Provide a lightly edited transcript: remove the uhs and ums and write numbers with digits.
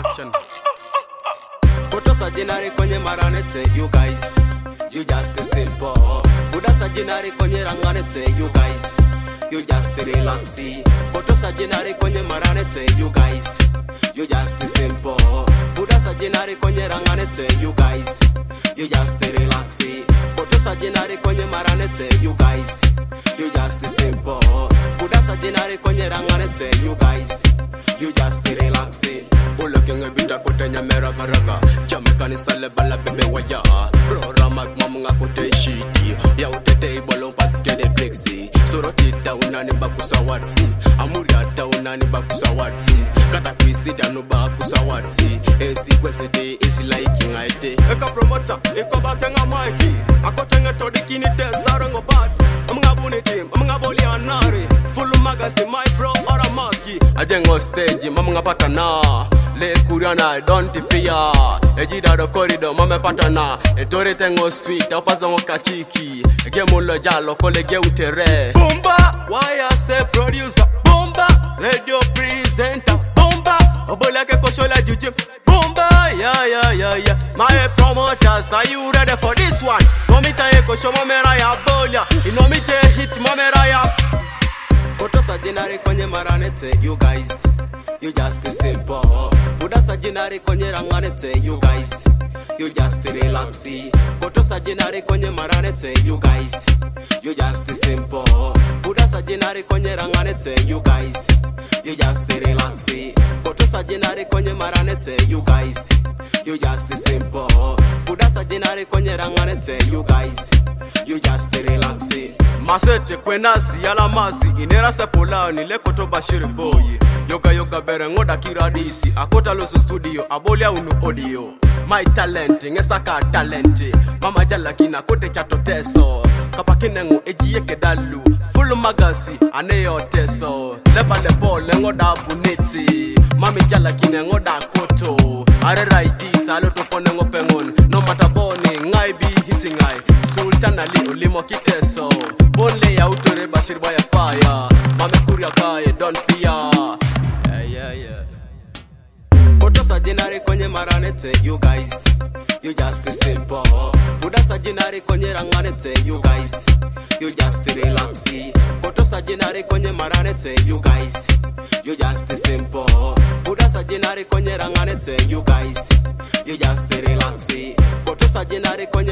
Action. Photo sajinari kwenye maranete, you guys, you just simple. Buddha sajinari kwenye ranganete, you guys, you just relaxy. Photo sajinari kwenye maranete, you guys, you just simple. Buddha sajinari kwenye ranganete, you guys, you just relaxy. Photo sajinari kwenye maranete, you guys, you just simple. Buddha sajinari kwenye ranganete, you guys, you just relaxy. Ulokenge bita kote nyamera garaga, chamekani sale bala bebe waya. Bro ramak mamunga kote shiti, ya utete ibolong pasike de plexi. Sorotita unani bakusa watsi, amuriata unani bakusa watsi. Kata kwisi danu bakusa watsi, esi kwesete esi liking aite. Eka promoter, eka bakenga maiki, akotenge todikini te sarango bad. Amunga buni team, amunga boli anari, full magazine my bro aramaki. Ajengo stage, mamunga patana. Le kuriana don't fear. Ejida do corridor mame patana. Etore tengo street opaza ngo kachiki. Ege mulo jalo kolege utere. Bomba, why I say producer. Bomba, radio presenter. Bomba, obola ke koshola juju. Bomba, yeah. My promoters, are you ready for this one? Komita e kosho mamera ya bolia. Inomite hit mamera ya. Photo sajinari kwenye maranete, you guys, you just simple. Buddha sajinari kwenye ranganete, you guys, you just relaxy. Photo sajinari kwenye maranete, you guys, you just simple. Buddha sajinari kwenye ranganete, you guys, you just relaxy. Photo sajinari kwenye maranete, you guys, you just simple. Buddha sajinari kwenye ranganete, you guys, you just relaxy. Masete kwenasi yala masi inera sepola ni lekoto bashiri boy. Yoga bere ngoda kiradisi akota loso studio abolia unu audio. My talent ngesaka talent mama jala kina kote chato teso kapakine ngo ejiye kedalu full magasi aneyo teso lebale ball ngoda buneti mami jala kine ngoda koto are raidi salo to pone ngo pengon no matter boni ngai bi hitting eye sultan ali olimo kiteso bonle ya utore bashir boy fire mami kuria kai don't fear. Yeah. Photo sajinari kwenye maranete, you guys, you just simple. Buddha sajinari kwenye ranganete, you guys, you just relaxy. Photo sajinari kwenye maranete, you guys, you just simple. Buddha sajinari kwenye ranganete, you guys, you just relaxy. Photo sajinari kwenye